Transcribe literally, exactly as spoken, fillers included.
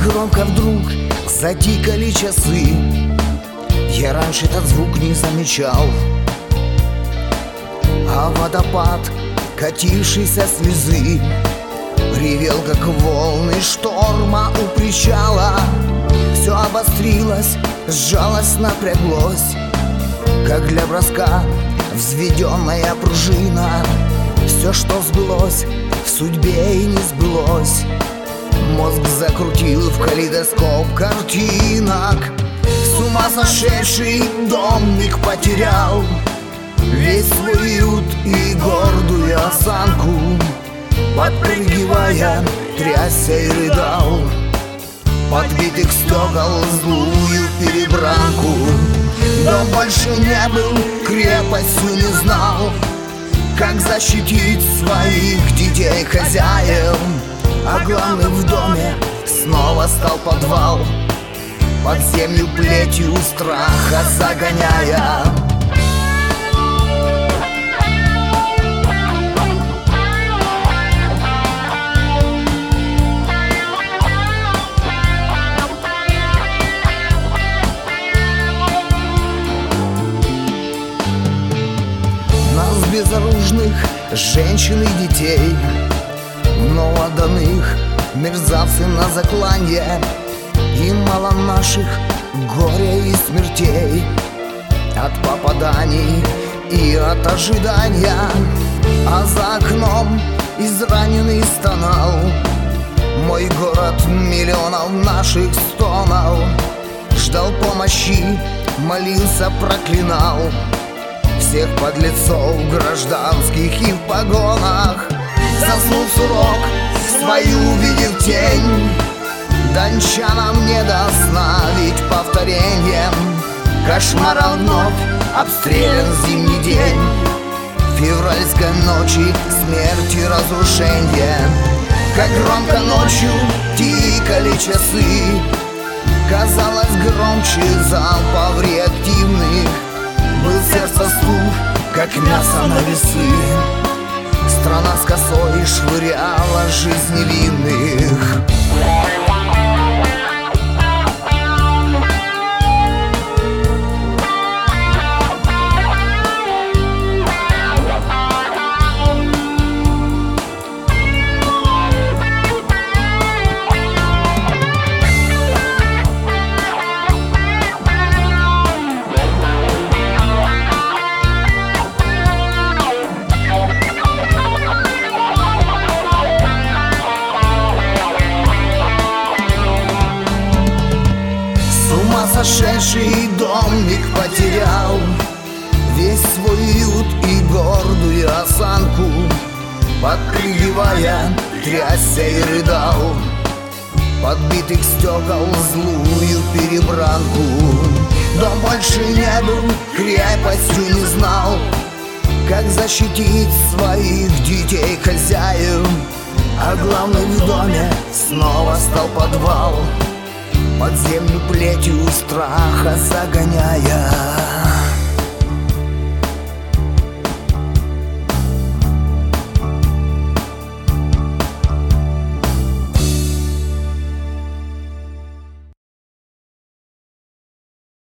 громко вдруг затикали часы. Я раньше этот звук не замечал, а водопад катившейся слезы ревел, как волны шторма у причала. Все обострилось, сжалось, напряглось, как для броска взведенная пружина. Все, что сбылось, в судьбе и не сбылось. Мозг закрутил в калейдоскоп картинок. С ума сошедший домик потерял весь свой уют и гордую осанку. Подпрыгивая, трясся и рыдал, подбитых стекол злую перебранку. Дом больше не был крепостью, не знал, как защитить своих детей хозяев. А главным в доме снова стал подвал, под землю плетью страха загоняя. Нас, безоружных женщин и детей, но отданных мерзавцы на закланье. И мало наших горя и смертей от попаданий и от ожидания. А за окном израненный стонал мой город миллионов наших стонов. Ждал помощи, молился, проклинал всех подлецов гражданских и в погонах. Заснул сурок, свою увидев тень, дончанам не до сна, ведь повторением кошмара вновь обстрелян зимний день. Февральской ночи смерти разрушения, как громко ночью тикали часы. Казалось, громче залпов реактивных был сердце стук, как мясо на весы. Страна с косой швыряла жизнь невинных. Сошедший домик потерял весь свой уют и гордую осанку. Подпрыгивая, трясся и рыдал, подбитых стекол злую перебранку. Дом больше не был крепостью, не знал, как защитить своих детей хозяев. А главным в доме снова стал подвал, под землю плетью страха загоняя.